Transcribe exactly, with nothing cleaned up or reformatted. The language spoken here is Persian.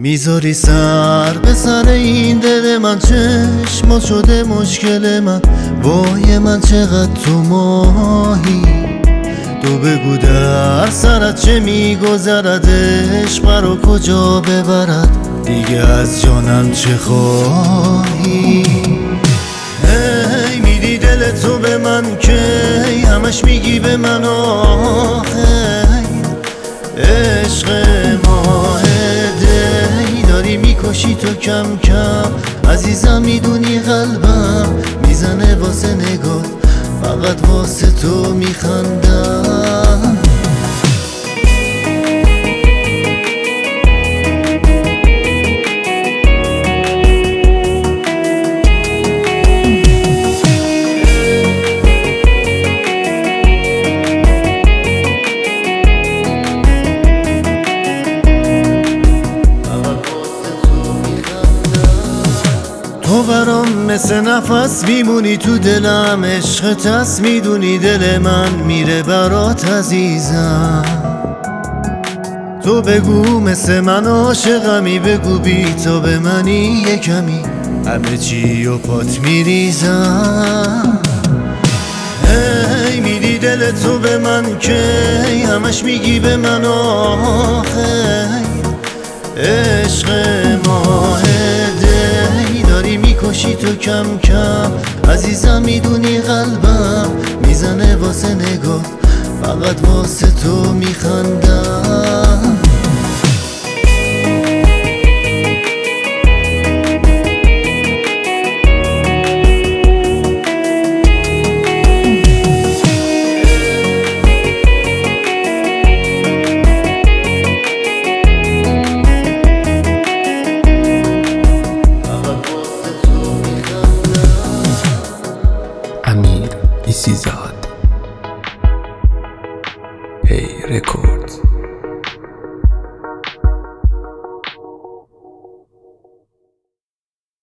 میذاری سر به سر این دل من، چشما شده مشکل من. وای من چقدر تو ماهی، تو بگو در سرت چه میگذرد، عشق رو کجا ببرد، دیگه از جانم چه خواهی. هی میدی دل تو به من که همش میگی به من آخه عشق ماه دی، داری میکشی تو کم کم عزیزم، میدونی قلبم میزنه واسه نگاه، فقط واسه تو میخندم. تو برام مثل نفس میمونی تو دلم، عشقت هست میدونی دل من میره برات عزیزم. تو بگو مثل من عاشقمی، بگو بی تو به منی یکمی، همه چی و پات میریزم. هی میدی دل تو به من که همش میگی به من آخه عشق ماه دی، داری میکشی تو کم کم عزیزم، میدونی قلبم میزنه واسه نگاه، فقط واسه تو میخندم. امیر ایسیزاد هی رکوردز.